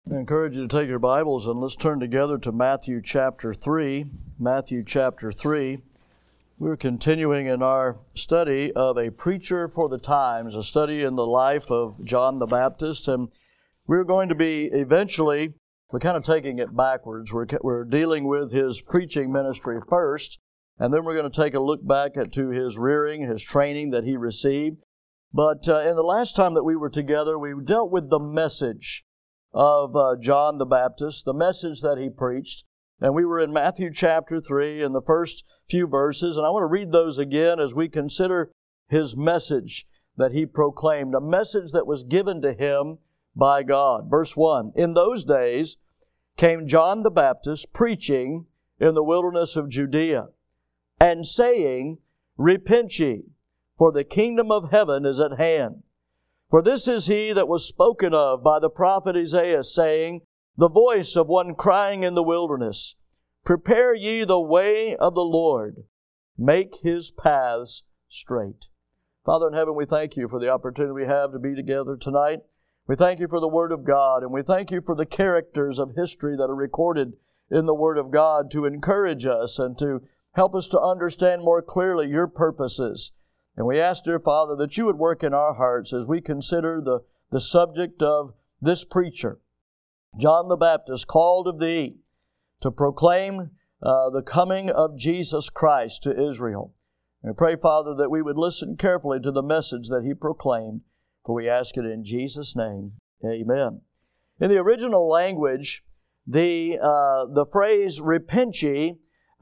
I encourage you to take your Bibles and let's turn together to Matthew chapter 3. Matthew chapter 3. We're continuing in our study of a preacher for the times, a study in the life of John the Baptist. And we're going to be eventually, we're kind of taking it backwards. We're dealing with his preaching ministry first, and then we're going to take a look back to his rearing, his training that he received. But in the last time that we were together, we dealt with the message of John the Baptist, the message that he preached. And we were in Matthew chapter 3 in the first few verses, and I want to read those again as we consider his message that he proclaimed, a message that was given to him by God. Verse 1, "In those days came John the Baptist preaching in the wilderness of Judea, and saying, Repent ye, for the kingdom of heaven is at hand. For this is he that was spoken of by the prophet Isaiah, saying, The voice of one crying in the wilderness, Prepare ye the way of the Lord, make His paths straight." Father in heaven, we thank You for the opportunity we have to be together tonight. We thank You for the Word of God, and we thank You for the characters of history that are recorded in the Word of God to encourage us and to help us to understand more clearly Your purposes. And we ask, dear Father, that You would work in our hearts as we consider the subject of this preacher, John the Baptist, called of Thee to proclaim the coming of Jesus Christ to Israel. And we pray, Father, that we would listen carefully to the message that he proclaimed, for we ask it in Jesus' name. Amen. In the original language, the phrase "repent ye"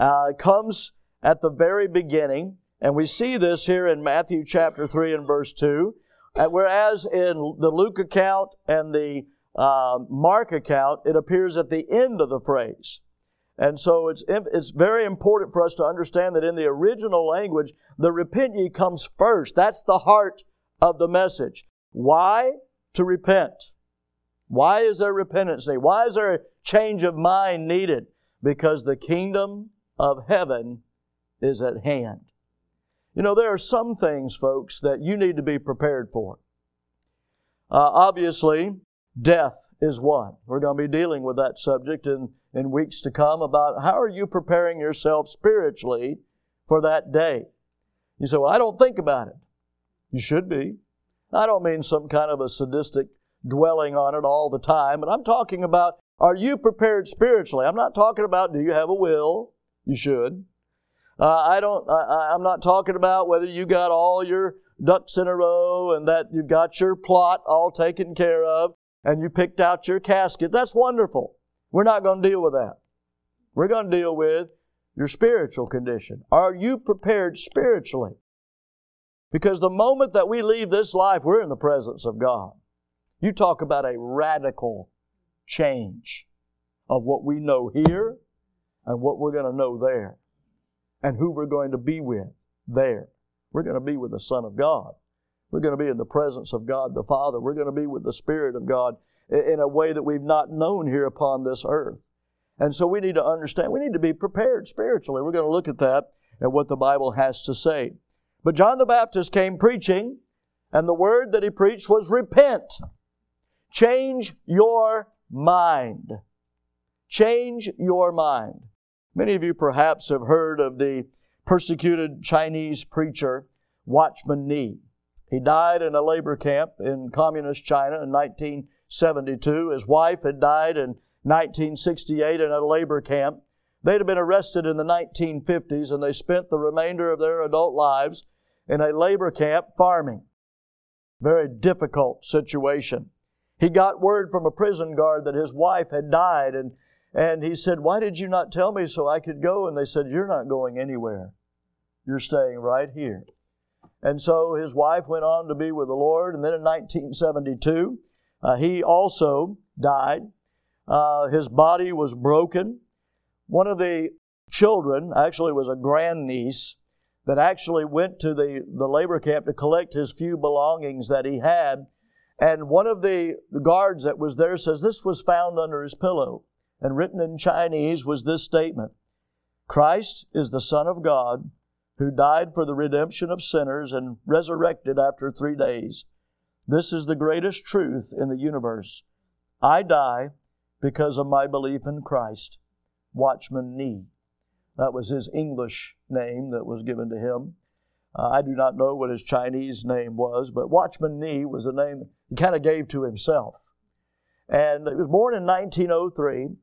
comes at the very beginning. And we see this here in Matthew chapter 3 and verse 2. Whereas in the Luke account and the Mark account, it appears at the end of the phrase. And so it's very important for us to understand that in the original language, the "repent ye" comes first. That's the heart of the message. Why to repent? Why is there repentance needed? Why is there a change of mind needed? Because the kingdom of heaven is at hand. You know, there are some things, folks, that you need to be prepared for. Obviously, death is one. We're going to be dealing with that subject in weeks to come about how are you preparing yourself spiritually for that day. You say, well, I don't think about it. You should be. I don't mean some kind of a sadistic dwelling on it all the time, but I'm talking about, are you prepared spiritually? I'm not talking about, do you have a will? You should. I'm not talking about whether you got all your ducks in a row and that you've got your plot all taken care of and you picked out your casket. That's wonderful. We're not going to deal with that. We're going to deal with your spiritual condition. Are you prepared spiritually? Because the moment that we leave this life, we're in the presence of God. You talk about a radical change of what we know here and what we're going to know there. And who we're going to be with there. We're going to be with the Son of God. We're going to be in the presence of God the Father. We're going to be with the Spirit of God in a way that we've not known here upon this earth. And so we need to understand, we need to be prepared spiritually. We're going to look at that and what the Bible has to say. But John the Baptist came preaching, and the word that he preached was repent. Change your mind. Change your mind. Many of you perhaps have heard of the persecuted Chinese preacher, Watchman Nee. He died in a labor camp in communist China in 1972. His wife had died in 1968 in a labor camp. They'd have been arrested in the 1950s, and they spent the remainder of their adult lives in a labor camp farming. Very difficult situation. He got word from a prison guard that his wife had died, and he said, "Why did you not tell me so I could go?" And they said, "You're not going anywhere. You're staying right here." And so his wife went on to be with the Lord. And then in 1972, he also died. His body was broken. One of the children actually was a grandniece that actually went to the labor camp to collect his few belongings that he had. And one of the guards that was there says this was found under his pillow. And written in Chinese was this statement: Christ is the Son of God who died for the redemption of sinners and resurrected after 3 days. This is the greatest truth in the universe. I die because of my belief in Christ. Watchman Nee. That was his English name that was given to him. I do not know what his Chinese name was, but Watchman Nee was the name he kind of gave to himself. And he was born in 1903.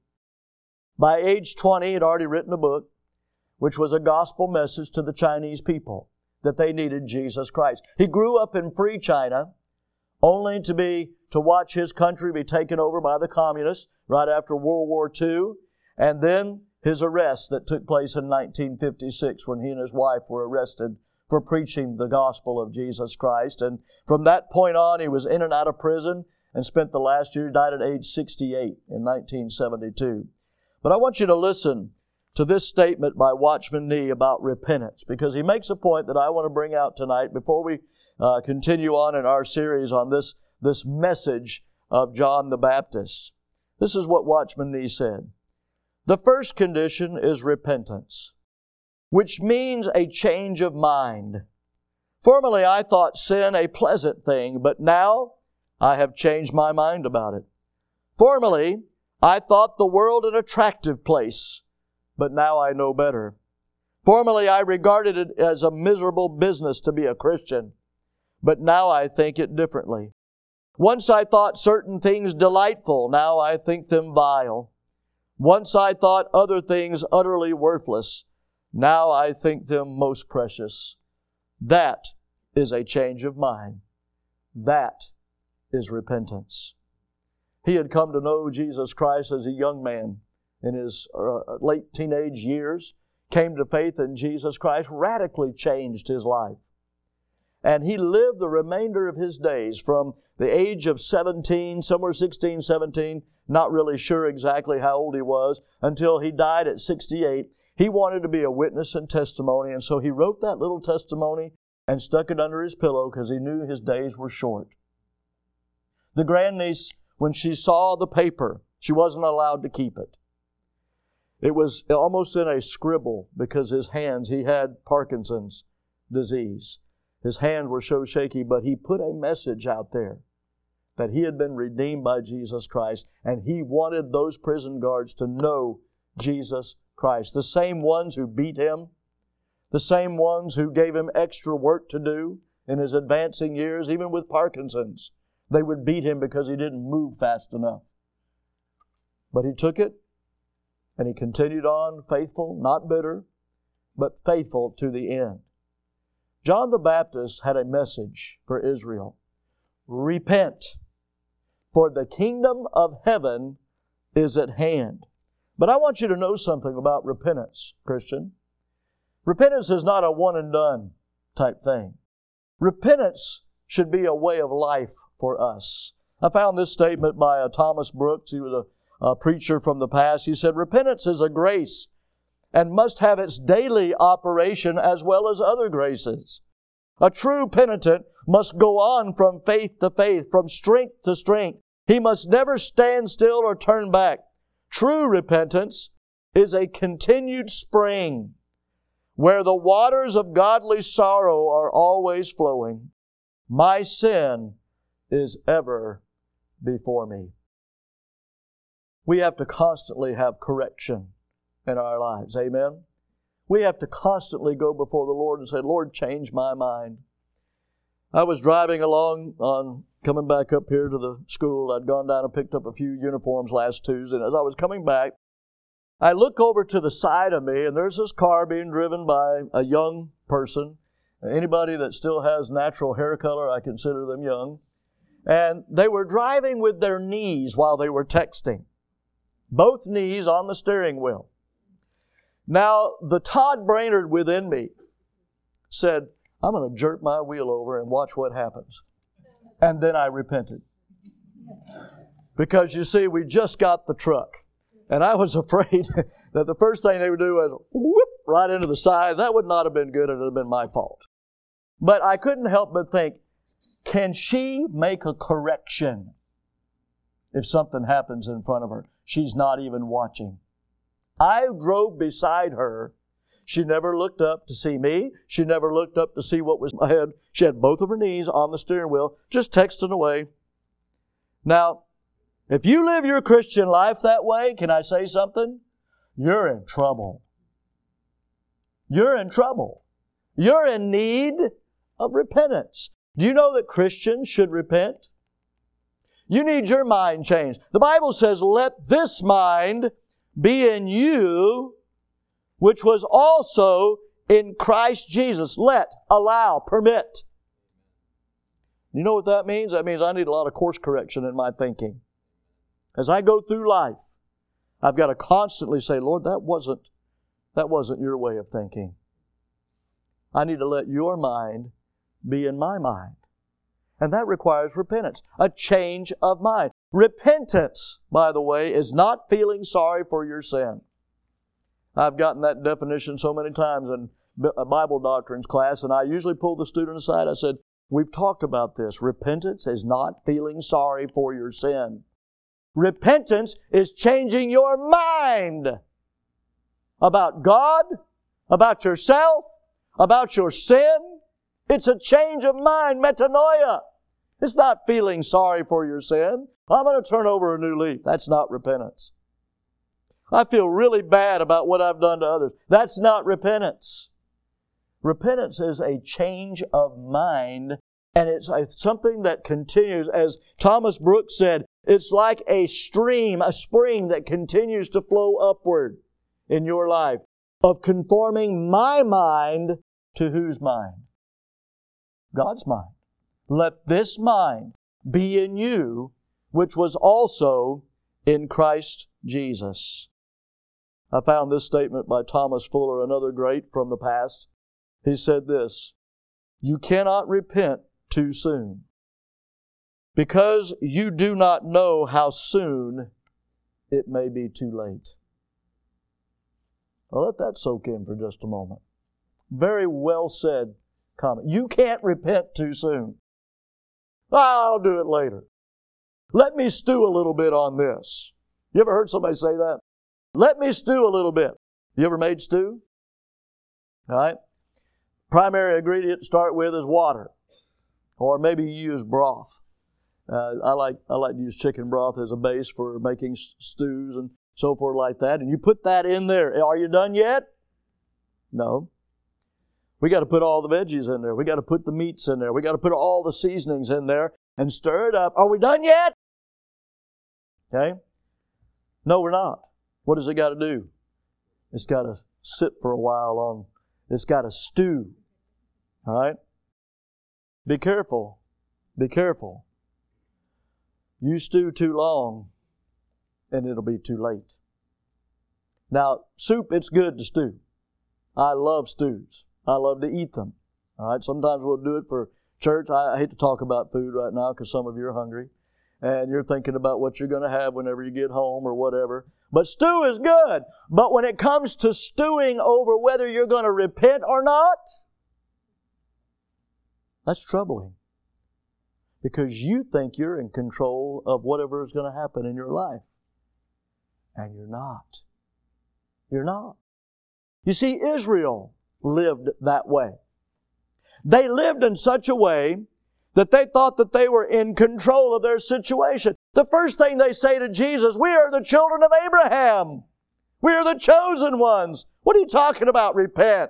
By age 20, he had already written a book, which was a gospel message to the Chinese people, that they needed Jesus Christ. He grew up in free China, only to watch his country be taken over by the communists right after World War II, and then his arrest that took place in 1956 when he and his wife were arrested for preaching the gospel of Jesus Christ. And from that point on, he was in and out of prison and spent the last year, died at age 68 in 1972. But I want you to listen to this statement by Watchman Nee about repentance, because he makes a point that I want to bring out tonight before we continue on in our series on this message of John the Baptist. This is what Watchman Nee said. The first condition is repentance, which means a change of mind. Formerly I thought sin a pleasant thing, but now I have changed my mind about it. Formerly I thought the world an attractive place, but now I know better. Formerly I regarded it as a miserable business to be a Christian, but now I think it differently. Once I thought certain things delightful, now I think them vile. Once I thought other things utterly worthless, now I think them most precious. That is a change of mind. That is repentance. He had come to know Jesus Christ as a young man in his late teenage years, came to faith in Jesus Christ, radically changed his life. And he lived the remainder of his days from the age of 17, somewhere 16, 17, not really sure exactly how old he was, until he died at 68. He wanted to be a witness and testimony, and so he wrote that little testimony and stuck it under his pillow because he knew his days were short. The grandniece, when she saw the paper, she wasn't allowed to keep it. It was almost in a scribble because his hands, he had Parkinson's disease. His hands were so shaky, but he put a message out there that he had been redeemed by Jesus Christ, and he wanted those prison guards to know Jesus Christ. The same ones who beat him, the same ones who gave him extra work to do in his advancing years, even with Parkinson's. They would beat him because he didn't move fast enough. But he took it, and he continued on faithful, not bitter, but faithful to the end. John the Baptist had a message for Israel. Repent, for the kingdom of heaven is at hand. But I want you to know something about repentance, Christian. Repentance is not a one and done type thing. Repentance should be a way of life for us. I found this statement by Thomas Brooks. He was a preacher from the past. He said, repentance is a grace and must have its daily operation as well as other graces. A true penitent must go on from faith to faith, from strength to strength. He must never stand still or turn back. True repentance is a continued spring where the waters of godly sorrow are always flowing. My sin is ever before me. We have to constantly have correction in our lives. Amen? We have to constantly go before the Lord and say, Lord, change my mind. I was driving along coming back up here to the school. I'd gone down and picked up a few uniforms last Tuesday. And as I was coming back, I look over to the side of me, and there's this car being driven by a young person. Anybody that still has natural hair color, I consider them young. And they were driving with their knees while they were texting. Both knees on the steering wheel. Now, the Todd Brainerd within me said, I'm going to jerk my wheel over and watch what happens. And then I repented. Because you see, we just got the truck. And I was afraid that the first thing they would do was whoop right into the side. That would not have been good. It would have been my fault. But I couldn't help but think, can she make a correction if something happens in front of her? She's not even watching. I drove beside her. She never looked up to see me. She never looked up to see what was ahead. She had both of her knees on the steering wheel, just texting away. Now, If you live your Christian life that way, can I say something? You're in trouble. You're in trouble. You're in need of repentance. Do you know that Christians should repent? You need your mind changed. The Bible says, let this mind be in you, which was also in Christ Jesus. Let, allow, permit. You know what that means? That means I need a lot of course correction in my thinking. As I go through life, I've got to constantly say, Lord, that wasn't your way of thinking. I need to let your mind be in my mind. And that requires repentance, a change of mind. Repentance, by the way, is not feeling sorry for your sin. I've gotten that definition so many times in a Bible doctrines class, and I usually pull the student aside. I said, we've talked about this. Repentance is not feeling sorry for your sin. Repentance is changing your mind about God, about yourself, about your sin. It's a change of mind, metanoia. It's not feeling sorry for your sin. I'm going to turn over a new leaf. That's not repentance. I feel really bad about what I've done to others. That's not repentance. Repentance is a change of mind, and it's something that continues. As Thomas Brooks said, it's like a stream, a spring that continues to flow upward in your life, of conforming my mind to whose mind? God's mind. Let this mind be in you, which was also in Christ Jesus. I found this statement by Thomas Fuller, another great from the past. He said this, you cannot repent too soon, because you do not know how soon it may be too late. I'll let that soak in for just a moment. Very well said comment. You can't repent too soon. I'll do it later. Let me stew a little bit on this. You ever heard somebody say that? Let me stew a little bit. You ever made stew? All right. Primary ingredient to start with is water. Or maybe you use broth. I like to use chicken broth as a base for making stews and so forth like that. And you put that in there. Are you done yet? No. We got to put all the veggies in there. We got to put the meats in there. We got to put all the seasonings in there and stir it up. Are we done yet? Okay. No, we're not. What does it got to do? It's got to sit for a while it's got to stew. All right? Be careful. Be careful. You stew too long, and it'll be too late. Now, soup, it's good to stew. I love stews. I love to eat them. All right? Sometimes we'll do it for church. I hate to talk about food right now because some of you are hungry, and you're thinking about what you're going to have whenever you get home or whatever. But stew is good. But when it comes to stewing over whether you're going to repent or not, that's troubling. Because you think you're in control of whatever is going to happen in your life. And you're not. You're not. You see, Israel lived that way. They lived in such a way that they thought that they were in control of their situation. The first thing they say to Jesus, we are the children of Abraham. We are the chosen ones. What are you talking about, repent?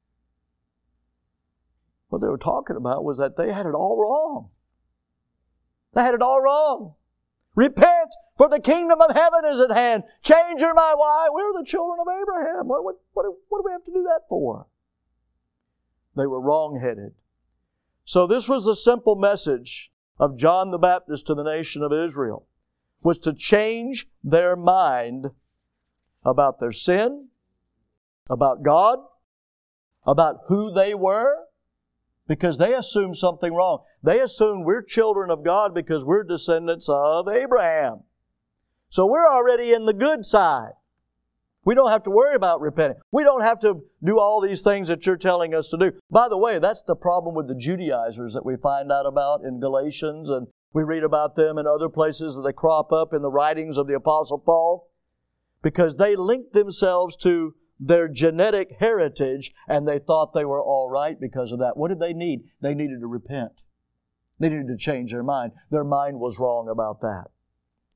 What they were talking about was that they had it all wrong. They had it all wrong. Repent, for the kingdom of heaven is at hand. Change your mind. Why? We're the children of Abraham. What do we have to do that for? They were wrong-headed. So this was the simple message of John the Baptist to the nation of Israel, was to change their mind about their sin, about God, about who they were, because they assumed something wrong. They assumed we're children of God because we're descendants of Abraham. So we're already in the good side. We don't have to worry about repenting. We don't have to do all these things that you're telling us to do. By the way, that's the problem with the Judaizers that we find out about in Galatians, and we read about them in other places that they crop up in the writings of the Apostle Paul, because they linked themselves to their genetic heritage, and they thought they were all right because of that. What did they need? They needed to repent. They needed to change their mind. Their mind was wrong about that.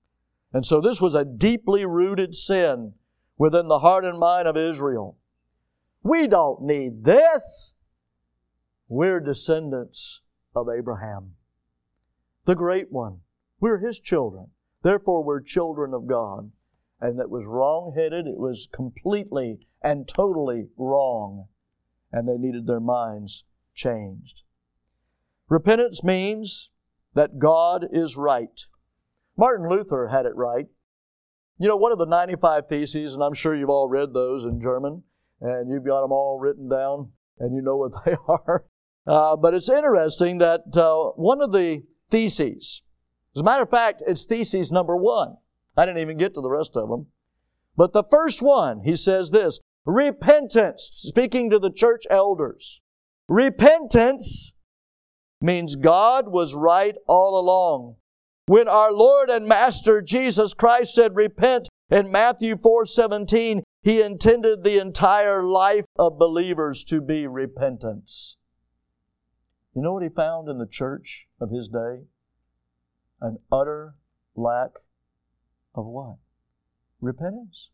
And so this was a deeply rooted sin within the heart and mind of Israel. We don't need this. We're descendants of Abraham, the great one. We're his children. Therefore, we're children of God. And that was wrong-headed. It was completely and totally wrong. And they needed their minds changed. Repentance means that God is right. Martin Luther had it right. You know, one of the 95 Theses, and I'm sure you've all read those in German, and you've got them all written down, and you know what they are. But it's interesting that one of the theses, as a matter of fact, it's thesis number 1. I didn't even get to the rest of them. But the first one, he says this, repentance, speaking to the church elders. Repentance means God was right all along. When our Lord and Master Jesus Christ said repent in Matthew 4:17, He intended the entire life of believers to be repentance. You know what He found in the church of His day? An utter lack of what? Repentance.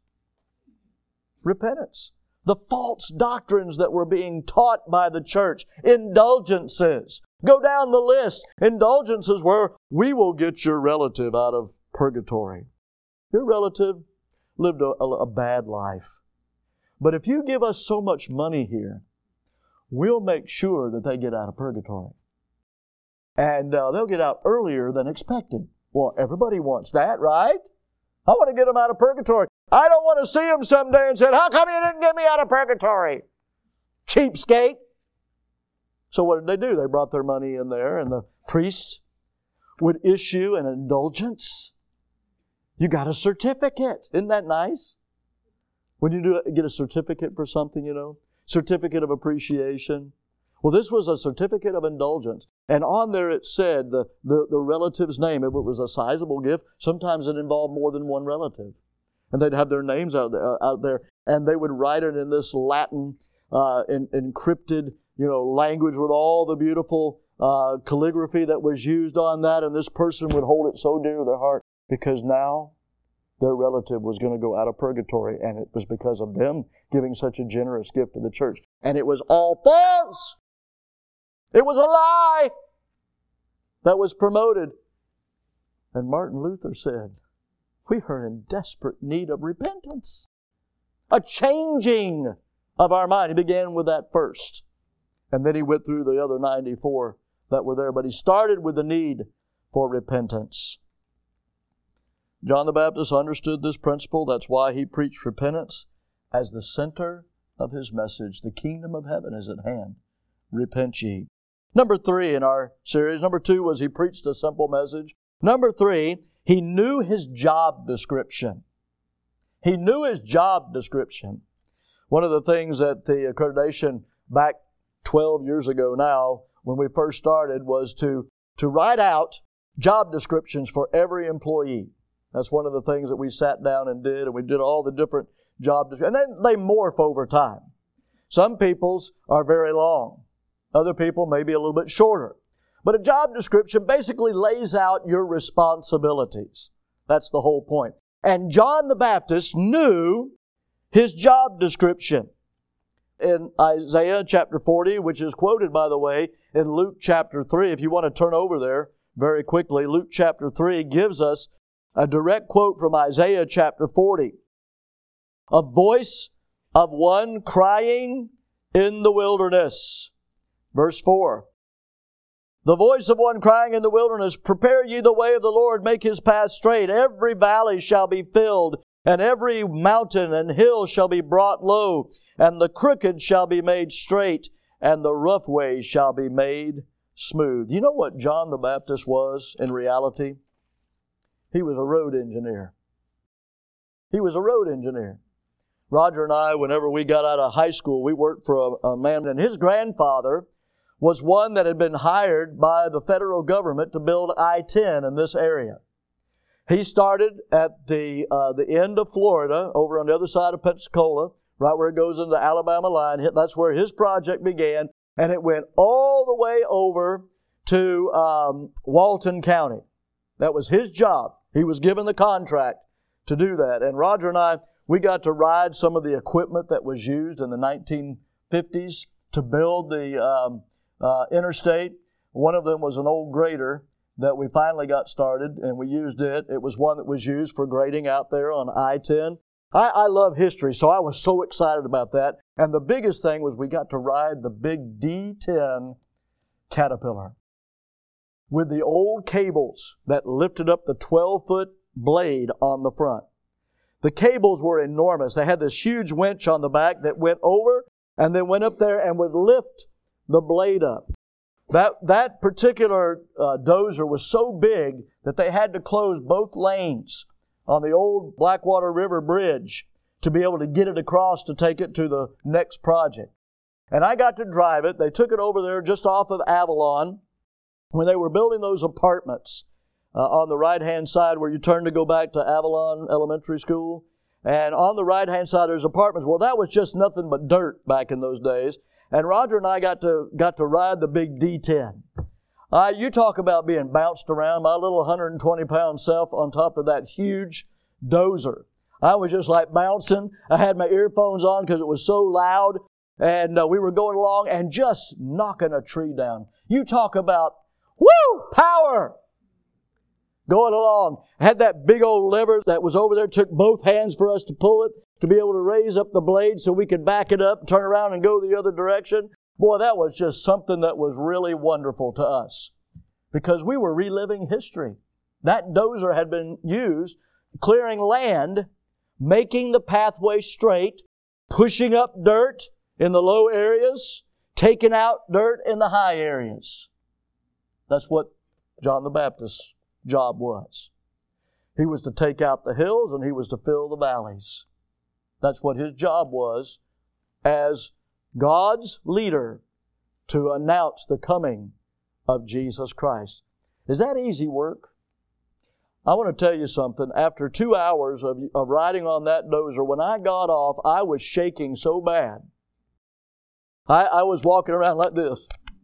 Repentance. The false doctrines that were being taught by the church. Indulgences. Go down the list. Indulgences where we will get your relative out of purgatory. Your relative lived a bad life. But if you give us so much money here, we'll make sure that they get out of purgatory. And they'll get out earlier than expected. Well, everybody wants that, right? I want to get them out of purgatory. I don't want to see them someday and say, how come you didn't get me out of purgatory? Cheapskate. So what did they do? They brought their money in there, and the priest would issue an indulgence. You got a certificate. Isn't that nice? When you get a certificate for something, you know, certificate of appreciation. Well, this was a certificate of indulgence. And on there it said the relative's name. If it was a sizable gift, sometimes it involved more than one relative. And they'd have their names out there. And they would write it in this Latin, encrypted, language with all the beautiful calligraphy that was used on that. And this person would hold it so dear to their heart because now their relative was going to go out of purgatory. And it was because of them giving such a generous gift to the church. And it was all false. It was a lie that was promoted. And Martin Luther said, we are in desperate need of repentance. A changing of our mind. He began with that first. And then he went through the other 94 that were there. But he started with the need for repentance. John the Baptist understood this principle. That's why he preached repentance as the center of his message. The kingdom of heaven is at hand. Repent ye. Number 3 in our series. Number 2 was he preached a simple message. Number 3, he knew his job description. He knew his job description. One of the things that the accreditation back 12 years ago now, when we first started, was to write out job descriptions for every employee. That's one of the things that we sat down and did, and we did all the different job descriptions. And then they morph over time. Some people's are very long. Other people may be a little bit shorter. But a job description basically lays out your responsibilities. That's the whole point. And John the Baptist knew his job description. In Isaiah chapter 40, which is quoted, by the way, in Luke chapter 3, if you want to turn over there very quickly, Luke chapter 3 gives us a direct quote from Isaiah chapter 40. A voice of one crying in the wilderness. Verse 4. The voice of one crying in the wilderness, prepare ye the way of the Lord, make His path straight. Every valley shall be filled, and every mountain and hill shall be brought low, and the crooked shall be made straight, and the rough ways shall be made smooth. You know what John the Baptist was in reality? He was a road engineer. He was a road engineer. Roger and I, whenever we got out of high school, we worked for a man, and his grandfather was one that had been hired by the federal government to build I-10 in this area. He started at the end of Florida, over on the other side of Pensacola, right where it goes into the Alabama line. That's where his project began, and it went all the way over to Walton County. That was his job. He was given the contract to do that. And Roger and I, we got to ride some of the equipment that was used in the 1950s to build the interstate. One of them was an old grader that we finally got started, and we used it. It was one that was used for grading out there on I-10. I love history, so I was so excited about that. And the biggest thing was we got to ride the big D10 Caterpillar with the old cables that lifted up the 12-foot blade on the front. The cables were enormous. They had this huge winch on the back that went over and then went up there and would lift the blade up. That particular dozer was so big that they had to close both lanes on the old Blackwater River Bridge to be able to get it across to take it to the next project. And I got to drive it. They took it over there just off of Avalon when they were building those apartments on the right-hand side where you turn to go back to Avalon Elementary School. And on the right-hand side there's apartments. Well, that was just nothing but dirt back in those days. And Roger and I got to ride the big D10. You talk about being bounced around, my little 120-pound self on top of that huge dozer. I was just like bouncing. I had my earphones on because it was so loud. And we were going along and just knocking a tree down. You talk about, woo, power! Going along. Had that big old lever that was over there. Took both hands for us to pull it, to be able to raise up the blade so we could back it up, turn around and go the other direction. Boy, that was just something that was really wonderful to us because we were reliving history. That dozer had been used clearing land, making the pathway straight, pushing up dirt in the low areas, taking out dirt in the high areas. That's what John the Baptist's job was. He was to take out the hills and he was to fill the valleys. That's what his job was as God's leader, to announce the coming of Jesus Christ. Is that easy work? I want to tell you something. After 2 hours of riding on that dozer, when I got off, I was shaking so bad. I was walking around like this.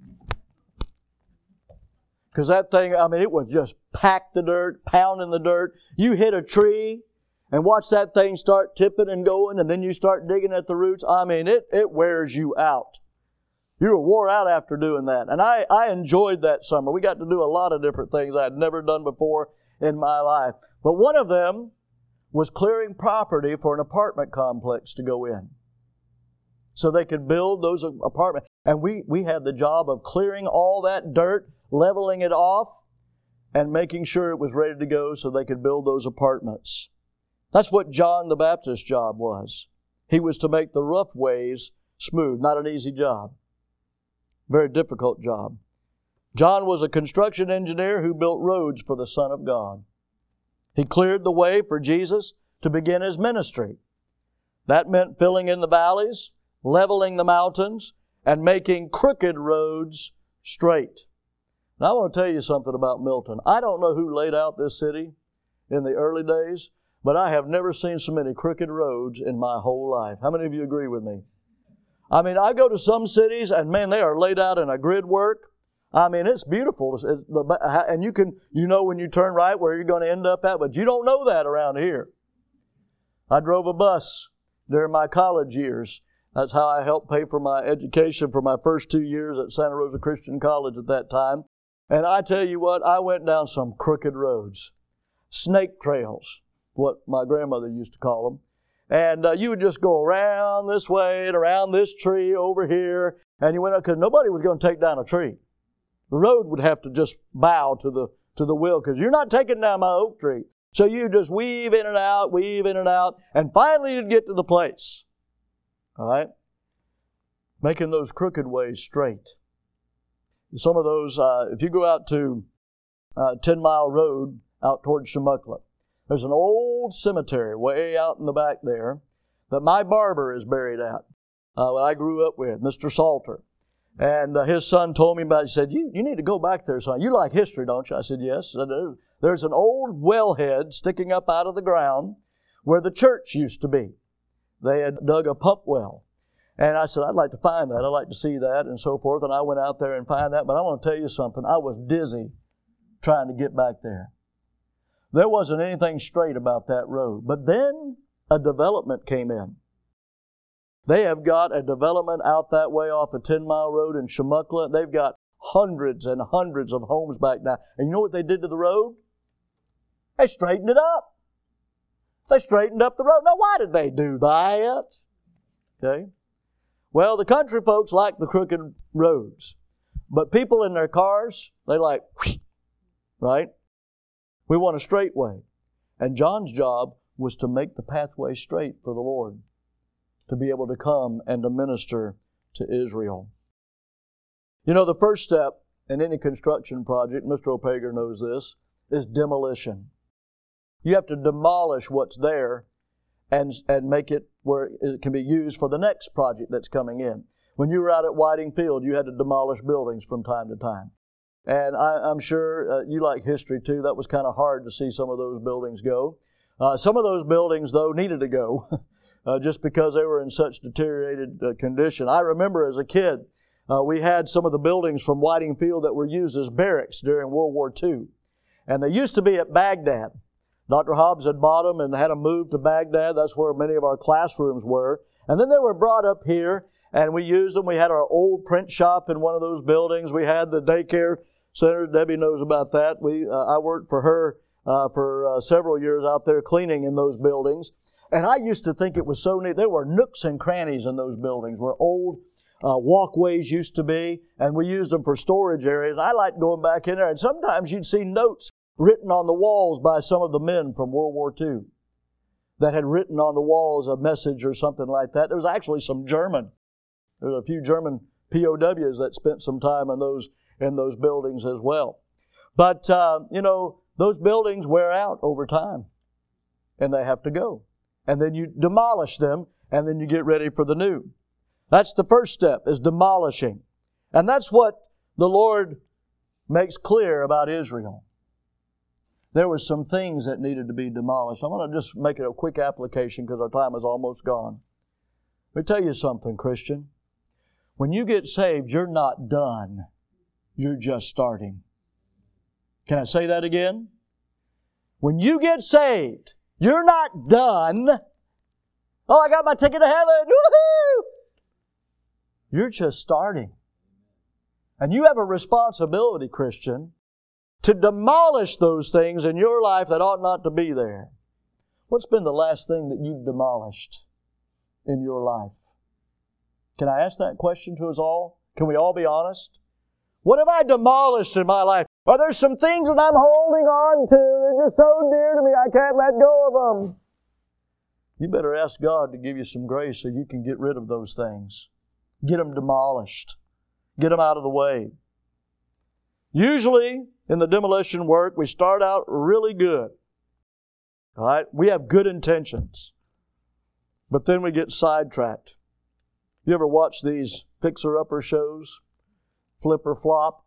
Because that thing, it would just pack the dirt, pounding the dirt. You hit a tree and watch that thing start tipping and going, and then you start digging at the roots. It wears you out. You were wore out after doing that. And I enjoyed that summer. We got to do a lot of different things I had never done before in my life. But one of them was clearing property for an apartment complex to go in, so they could build those apartments. And we had the job of clearing all that dirt, leveling it off, and making sure it was ready to go so they could build those apartments. That's what John the Baptist's job was. He was to make the rough ways smooth. Not an easy job. Very difficult job. John was a construction engineer who built roads for the Son of God. He cleared the way for Jesus to begin His ministry. That meant filling in the valleys, leveling the mountains, and making crooked roads straight. Now I want to tell you something about Milton. I don't know who laid out this city in the early days, but I have never seen so many crooked roads in my whole life. How many of you agree with me? I go to some cities and man, they are laid out in a grid work. It's beautiful. And you know when you turn right where you're going to end up at, but you don't know that around here. I drove a bus during my college years. That's how I helped pay for my education for my first 2 years at Santa Rosa Christian College at that time. And I tell you what, I went down some crooked roads. Snake trails, what my grandmother used to call them. And you would just go around this way and around this tree over here. And you went up because nobody was going to take down a tree. The road would have to just bow to the wheel because you're not taking down my oak tree. So you just weave in and out, and finally you'd get to the place. All right? Making those crooked ways straight. Some of those, if you go out to 10 Mile Road out towards Chumuckla, there's an old cemetery way out in the back there that my barber is buried at, that I grew up with, Mr. Salter. And his son told me about it. He said, you need to go back there, son. You like history, don't you? I said, yes, I do. There's an old wellhead sticking up out of the ground where the church used to be. They had dug a pump well. And I said, I'd like to find that. I'd like to see that and so forth. And I went out there and found that. But I want to tell you something. I was dizzy trying to get back there. There wasn't anything straight about that road. But then a development came in. They have got a development out that way off a 10-mile road in Shamuckla. They've got hundreds and hundreds of homes back now. And you know what they did to the road? They straightened it up. They straightened up the road. Now, why did they do that? Okay. Well, the country folks like the crooked roads. But people in their cars, they like, right? We want a straight way. And John's job was to make the pathway straight for the Lord, to be able to come and to minister to Israel. You know, the first step in any construction project, Mr. Opager knows this, is demolition. You have to demolish what's there and make it where it can be used for the next project that's coming in. When you were out at Whiting Field, you had to demolish buildings from time to time. And I'm sure you like history too. That was kind of hard to see some of those buildings go. Some of those buildings, though, needed to go just because they were in such deteriorated condition. I remember as a kid, we had some of the buildings from Whiting Field that were used as barracks during World War II. And they used to be at Baghdad. Dr. Hobbs had bought them and had them moved to Baghdad. That's where many of our classrooms were. And then they were brought up here, and we used them. We had our old print shop in one of those buildings. We had the daycare center. Debbie knows about that. I worked for her for several years out there cleaning in those buildings. And I used to think it was so neat. There were nooks and crannies in those buildings where old walkways used to be, and we used them for storage areas. I liked going back in there, and sometimes you'd see notes written on the walls by some of the men from World War II that had written on the walls a message or something like that. There was actually some German. There was a few German POWs that spent some time in those buildings as well. But, those buildings wear out over time, and they have to go. And then you demolish them, and then you get ready for the new. That's the first step, is demolishing. And that's what the Lord makes clear about Israel. There were some things that needed to be demolished. I'm going to just make it a quick application because our time is almost gone. Let me tell you something, Christian. When you get saved, you're not done. You're just starting. Can I say that again? When you get saved, you're not done. Oh, I got my ticket to heaven. Woohoo! You're just starting. And you have a responsibility, Christian, to demolish those things in your life that ought not to be there. What's been the last thing that you've demolished in your life? Can I ask that question to us all? Can we all be honest? What have I demolished in my life? Are there some things that I'm holding on to? They're just so dear to me, I can't let go of them. You better ask God to give you some grace so you can get rid of those things. Get them demolished. Get them out of the way. Usually, in the demolition work, we start out really good. All right? We have good intentions. But then we get sidetracked. You ever watch these fixer-upper shows? Flip or Flop?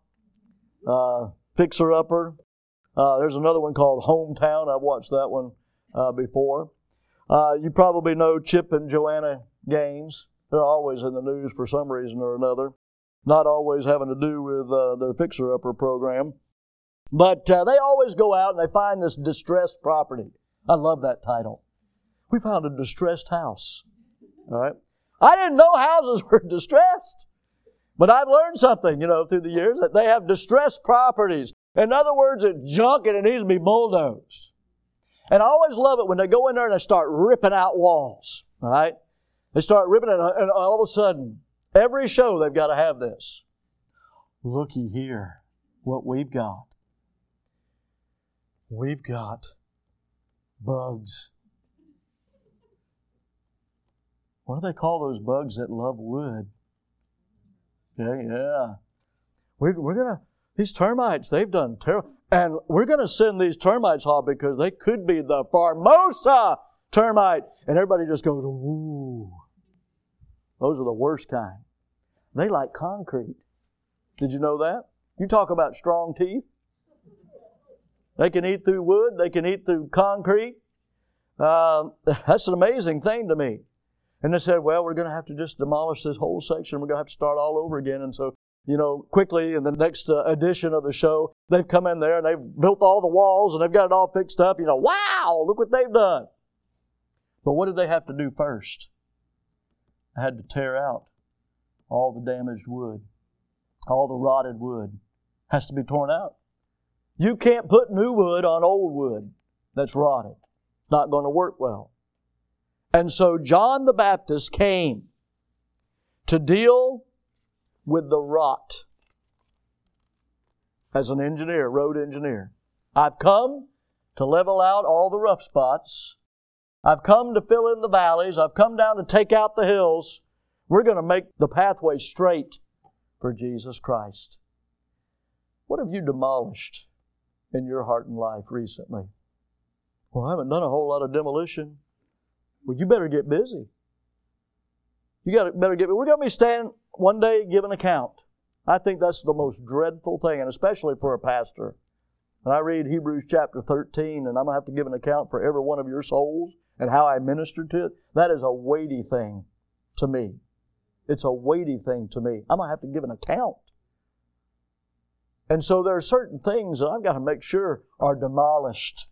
Fixer-Upper. There's another one called Hometown. I've watched that one before. You probably know Chip and Joanna Gaines. They're always in the news for some reason or another. Not always having to do with their fixer-upper program. But they always go out and they find this distressed property. I love that title. We found a distressed house. All right? I didn't know houses were distressed. But I've learned something, through the years, that they have distressed properties. In other words, it's junk and it needs to be bulldozed. And I always love it when they go in there and they start ripping out walls. All right? They start ripping it, and all of a sudden, every show they've got to have this. Looky here, what we've got. We've got bugs. What do they call those bugs that love wood? Okay, yeah. We're going to, these termites, they've done terrible. And we're going to send these termites off because they could be the Formosa termite. And everybody just goes, ooh. Those are the worst kind. They like concrete. Did you know that? You talk about strong teeth. They can eat through wood. They can eat through concrete. That's an amazing thing to me. And they said, well, we're going to have to just demolish this whole section. We're going to have to start all over again. And so quickly in the next edition of the show, they've come in there and they've built all the walls and they've got it all fixed up. Wow, look what they've done. But what did they have to do first? They had to tear out all the damaged wood. All the rotted wood has to be torn out. You can't put new wood on old wood that's rotted. It's not going to work well. And so John the Baptist came to deal with the rot as an engineer, road engineer. I've come to level out all the rough spots. I've come to fill in the valleys. I've come down to take out the hills. We're going to make the pathway straight for Jesus Christ. What have you demolished in your heart and life recently? Well, I haven't done a whole lot of demolition. Well, you better get busy. We're going to be standing one day giving account. I think that's the most dreadful thing, and especially for a pastor. When I read Hebrews chapter 13, and I'm going to have to give an account for every one of your souls and how I ministered to it, that is a weighty thing to me. It's a weighty thing to me. I'm going to have to give an account. And so there are certain things that I've got to make sure are demolished.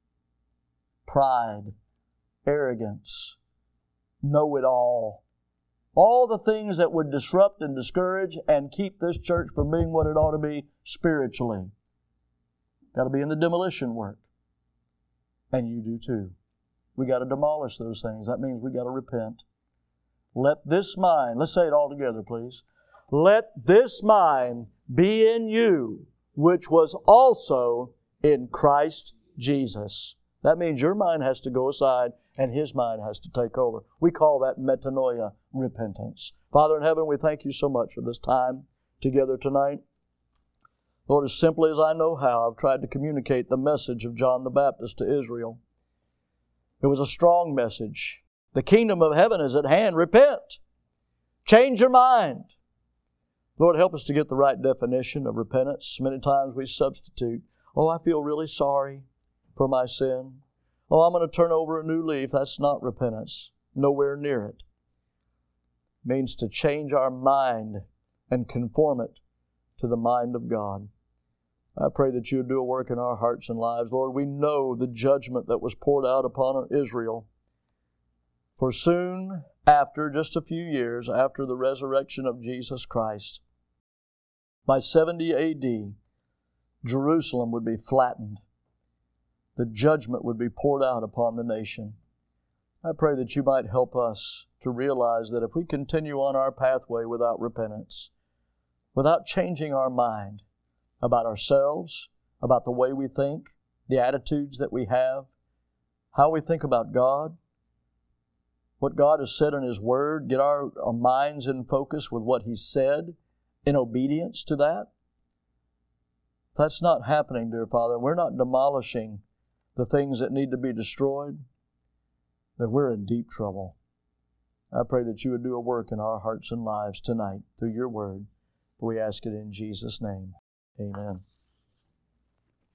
Pride, arrogance, know-it-all. All the things that would disrupt and discourage and keep this church from being what it ought to be spiritually. Got to be in the demolition work. And you do too. We got to demolish those things. That means we got to repent. Let this mind, let's say it all together, please. Let this mind be in you, which was also in Christ Jesus. That means your mind has to go aside and His mind has to take over. We call that metanoia, repentance. Father in heaven, we thank You so much for this time together tonight. Lord, as simply as I know how, I've tried to communicate the message of John the Baptist to Israel. It was a strong message. The kingdom of heaven is at hand. Repent. Change your mind. Lord, help us to get the right definition of repentance. Many times we substitute, I feel really sorry for my sin. I'm going to turn over a new leaf. That's not repentance. Nowhere near it. It means to change our mind and conform it to the mind of God. I pray that You would do a work in our hearts and lives. Lord, we know the judgment that was poured out upon Israel. For soon after, just a few years after the resurrection of Jesus Christ, by 70 A.D., Jerusalem would be flattened. The judgment would be poured out upon the nation. I pray that You might help us to realize that if we continue on our pathway without repentance, without changing our mind about ourselves, about the way we think, the attitudes that we have, how we think about God, what God has said in His Word, get our minds in focus with what He said in obedience to that. If that's not happening, dear Father, we're not demolishing the things that need to be destroyed, then we're in deep trouble. I pray that You would do a work in our hearts and lives tonight through Your Word. We ask it in Jesus' name. Amen.